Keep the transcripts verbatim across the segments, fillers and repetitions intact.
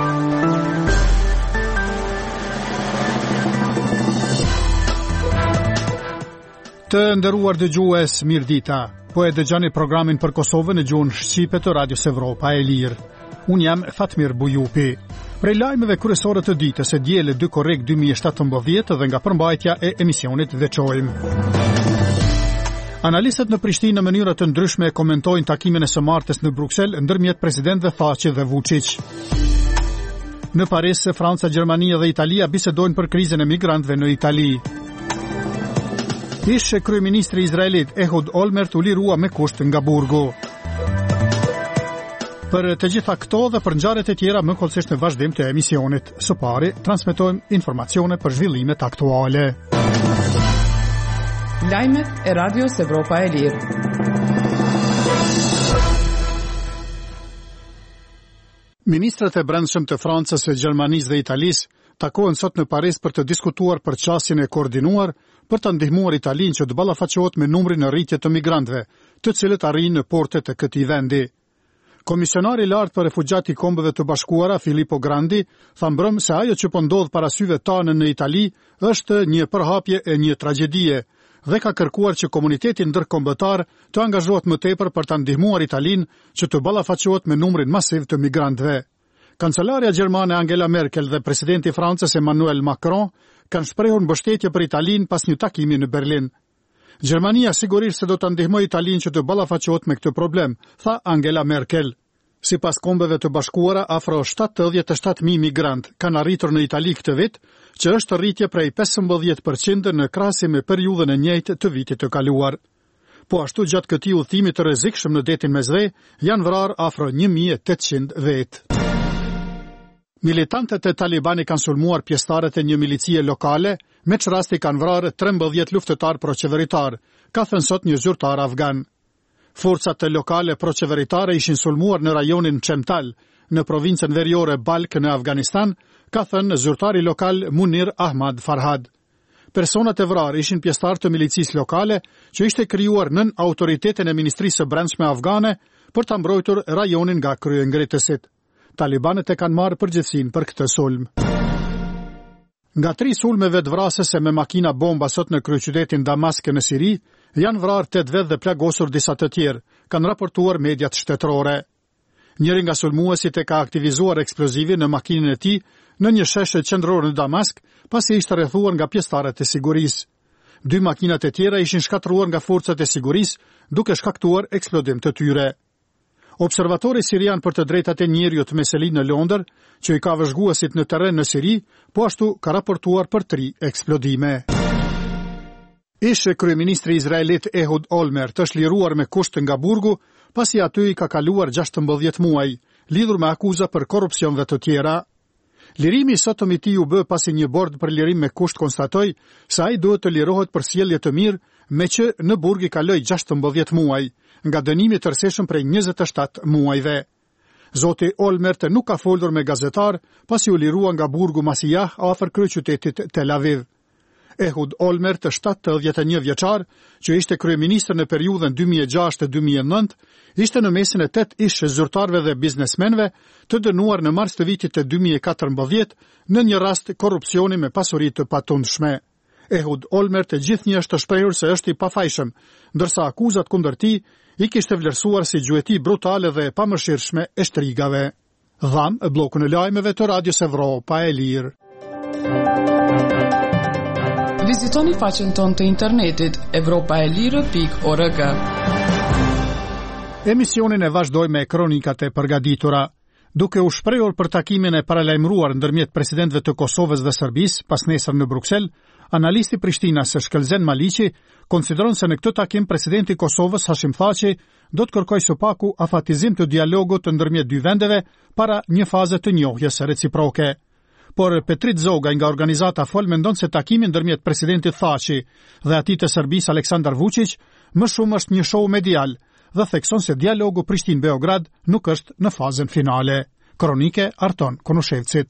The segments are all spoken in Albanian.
Të nderuar dëgjues, mirëdita. Po e dëgjoni programin për Kosovën në gjuhën shqipe të Radios Evropa e Lirë. Unë jam Fatmir Bujupi. Prej lajmeve kryesore të ditës e diele dy korrik dy mijë e shtatëmbëdhjetë dhe nga përmbajtja e emisionit veçojmë. Analistët në Prishtinë në mënyra të ndryshme komentojnë takimin e së martës në Bruksel ndërmjet presidentëve Thaçi dhe Vučić. Në Paris, Franca, Gjermania dhe Italia bisedojnë për krizën e migrantëve në Itali. Ish kryeministri izraelit Ehud Olmert u lirua me kusht nga burgu. Për të gjitha këto dhe për ngjarjet e tjera më kollësisht në vazhdim të emisionit. Së pari, transmetojmë informacione për zhvillimet aktuale. Lajmet e Radios Evropa e Lirë. Ministrat e brendshëm të Francës, Gjermanisë dhe Italisë takohen sot në Paris për të diskutuar për qasjen e koordinuar për të ndihmuar Italinë që të ballafaqohet me numrin e rritje të migrantëve, të cilët arrijnë në portet e këtij vendi. Komisionari i lartë për refugjat i Kombeve të Bashkuara, Filippo Grandi, tha mbrëm se ajo që po ndodh para syve tanë në Itali është një përhapje e një tragjedie dhe ka kërkuar që komuniteti ndërkombëtar të angazhohet më tepër për të ndihmuar Italinë që të ballafaqohet me numrin masiv të migrantëve. Kancelarja gjermane Angela Merkel dhe presidenti i Francës Emmanuel Macron kanë shprehur mbështetje për Italinë pas një takimi në Berlin. Gjermania sigurisht se do të ndihmojë Italinë që të ballafaqohet me këtë problem, tha Angela Merkel. Sipas Kombeve të Bashkuara, afro shtatëdhjetë e shtatë mijë migrantë kanë arritur në Itali këtë vit, që është rritje prej pesëmbëdhjetë përqind në krahasim me periudhën e njëjtë të vitit të kaluar. Po ashtu gjatë këtij udhëtimi të rrezikshëm në detin Mesdhe, janë vrarë afro një mijë e tetëqind vetë. Militantët e Talibani kanë sulmuar pjesëtarët e një milicie lokale, me që rasti kanë vrarë trembëdhjetë luftëtar proqeveritar, ka thënë sot një zyrtar afgan. Forcat lokale proqeveritare ishin sulmuar në rajonin Çemtal, në provincën veriore Balk në Afganistan, ka thënë zyrtari lokal Munir Ahmad Farhad. Personat e vrarë ishin pjesëtar të milicisë lokale që ishte krijuar nën autoritetin e Ministrisë së Brendshme afgane për ta mbrojtur rajonin nga kryengritësit. Talibanët e kanë marrë përgjegjësinë për këtë sulm. Nga tri sulmeve të vrasëse me makina bomba sot në kryeqytetin Damask në Siri, janë vrarë tetë vetë dhe plagosur disa të tjerë, kanë raportuar mediat shtetërore. Njëri nga sulmuesit e ka aktivizuar eksplozivin në makinën e tij në një sheshe qendrore në Damask, pasi ishte rrethuar nga pjesëtarët e sigurisë. Dy makinat e tjera ishin shkatruar nga forcat e sigurisë, duke shkaktuar eksplodim të tyre. Observatori sirian për të drejtat e njerëzit Meseli në Londër, që i ka vëzhguesit në terren në Siri, po ashtu ka raportuar për tri eksplodime. Ish kryeministri izraelit Ehud Olmert është liruar me kusht nga burgu, pasi aty i ka kaluar gjashtëmbëdhjetë muaj, lidhur me akuza për korrupsion dhe të tjera. Lirimi sot i tij u bë pasi një bord për lirim me kusht konstatoi se ai duhet të lirohet për sjellje të mirë, me që në burg i kaloi gjashtëmbëdhjetë muaj, nga dënimi të rreshëm prej njëzet e shtatë muajve. Zoti Olmert nuk ka folur me gazetar, pasi u lirua nga burgu Masijah afër kryeqytetit Tel Aviv. Ehud Olmert, shtatëdhjetë e një vjeçar, që ishte kryeministër në periudhën dy mijë e gjashtë dy mijë e nëntë, ishte në mesin e tetë ish zyrtarëve dhe biznesmenëve të dënuar në mars të vitit të dy mijë e katërmbëdhjetë në një rast korrupsioni me pasuri të patundshme. Ehud Olmert gjithnjë është shprehur se është i pafajshëm, ndërsa akuzat kundër tij i kishte vlerësuar si gjueti brutale dhe e pamëshirshme e shtrigave. Dham bllokun e lajmeve të Radios Evropa e Lirë. Vizitoni faqen tonë të internetit evropaelire pikë org. Emisionin e vazhdoj me kronikat e përgatitura. Duke u shprehur për takimin e paralajmëruar ndërmjet presidentëve të Kosovës dhe Serbisë pas nesër në Bruksel, analisti Prishtinës Shkëlzen Maliqi konsideron se në këtë takim presidenti i Kosovës Hashim Thaçi do të kërkojë së paku afatizim të dialogut ndërmjet dy vendeve para një faze të njohjes reciproke. Por Petrit Zoga nga organizata Fol mendon se takimi ndërmjet presidentit Thaçi dhe atij të Serbisë Aleksandar Vučić më shumë është një show medial dhe thekson se dialogu Prishtinë-Beograd nuk është në fazën finale. Kronike Arton Konushevcit.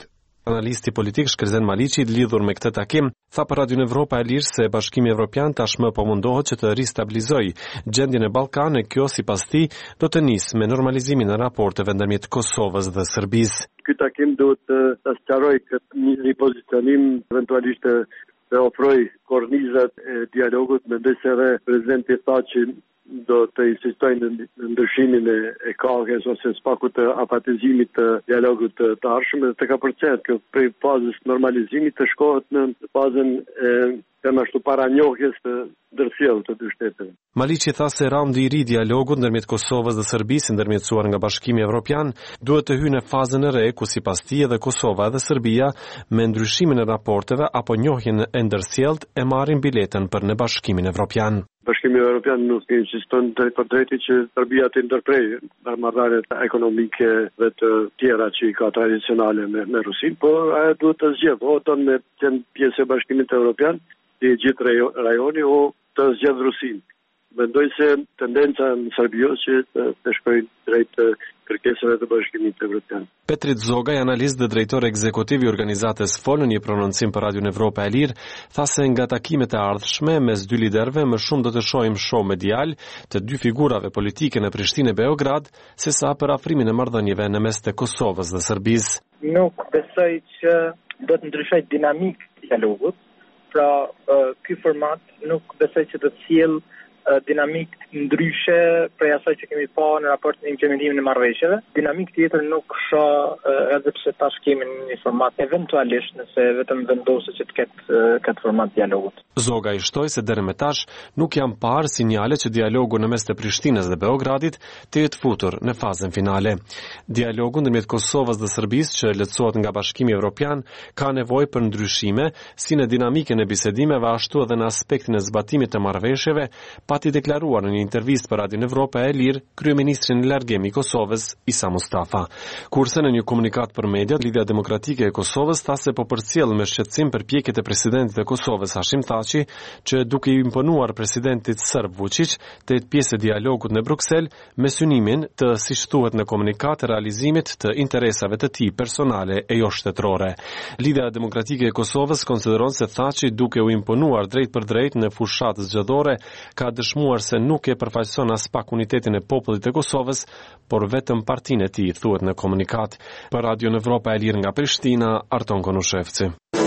Analisti politik Shkërzen Maliqi, lidhur me këtë takim, tha për Radion Evropa e Lirë se Bashkimi Evropian tashmë po mundohet që të ristabilizojë gjendjen e Ballkanit, kjo sipas tij do të nisë me normalizimin e raporteve ndërmjet Kosovës dhe Serbisë. Ky takim duhet të sqaroj këtë një pozicionim, eventualisht të ofroj kornizat e dialogut. Mendoj se edhe prezidenti Thaçi do të insistojnë në ndryshimin e kohës ose spakut të apatizimit të dialogut të ardhshëm dhe të ka përcjell kjo prej fazës normalizimit të shkohet në fazën e tema ashtu paranjohjes të ndërsjellë të dy shteteve. Maliqi tha se raundi i ri dialogut ndërmjet Kosovës dhe Serbisë, ndërmjetësuar nga Bashkimi Evropian, duhet të hyjë në fazën e re ku sipas tij edhe Kosova dhe Serbia me ndryshimin e raporteve apo njohjen e ndërsjellët e marrin biletën për në Bashkimin Evropian. Bashkimi Evropian nuk insiston drejt për drejti që Serbia të ndërprejë marrëdhëniet ekonomike dhe të tjera që i ka tradicionale me, me Rusin, por ajo duhet të zgjedhë o të me qenë pjesë e Bashkimit Evropian, i gjithë rajoni, o të zgjedhë Rusin. Mendoj se tendenca në Serbi që të shkojë drejt kërkesave të Bashkimit Evropian. Petrit Zogaj, analist dhe drejtor ekzekutiv i organizatës F O L në një prononcim për Radion Evropa e Lirë, tha se nga takimet e ardhshme mes dy liderëve më shumë do të shohim show medial të dy figurave politike në Prishtinë e Beograd, sesa për afrimin e marrëdhënieve në mes të Kosovës dhe Serbisë. Nuk besoj që do të ndryshojë dinamikë e dialogut, pra ky format nuk besoj që do të sjellë dinamik ndryshe prej asaj që kemi pa në raportin e implementimin e marrëveshjeve. Dinamik tjetër nuk shoh edhe pse tash kemi një format eventualisht nëse vetëm vendoset që të ketë këtë format dialogut. Zoga i shtoi se deri më tash nuk janë parë sinjale që dialogu në mes të Prishtinës dhe Beogradit të jetë futur në fazën finale. Dialogu ndërmjet Kosovës dhe Serbisë që lehtësohet nga Bashkimi Evropian ka nevojë për ndryshime si në dinamikën e bisedimeve ashtu edhe në aspektin e zbatimit të marrëveshjeve, pati deklaruar në një intervistë për Radion Evropa e Lirë kryeministri në largim i Kosovës Isa Mustafa. Kurse në një komunikat për mediat, Lidhja Demokratike e Kosovës tha se po përcjell me shqetësim përpjekjet e presidentit të Kosovës Hashim Thaçi që duke i imponuar presidentit serb Vučić të jetë pjesë e dialogut në Bruksel me synimin të, siç thuhet në komunikat, realizimit të interesave të tij personale e jo shtetërore. Lidhja Demokratike e Kosovës konsideron se Thaçi duke u imponuar drejt për drejt në fushatë zgjedhore ka dëshmuar se nuk e përfaqëson as pak unitetin e popullit të Kosovës, por vetëm partinë e tij, thuhet në komunikat. Për Radion Evropa e Lirë nga Prishtina, Arton Konushevci.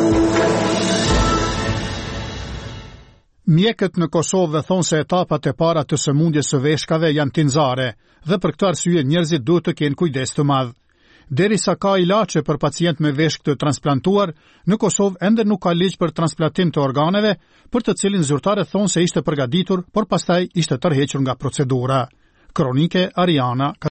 Mjekët në Kosovë thonë se etapat e para të sëmundjes së veshkave janë tinxare dhe për këtë arsye njerëzit duhet të kenë kujdes të madh. Derisa ka ilaçe për pacient me veshk të transplantuar, në Kosovë ende nuk ka ligj për transplantim të organeve, për të cilin zyrtarët thonë se ishte përgatitur, por pastaj ishte tërhequr nga procedura. Kronike Ariana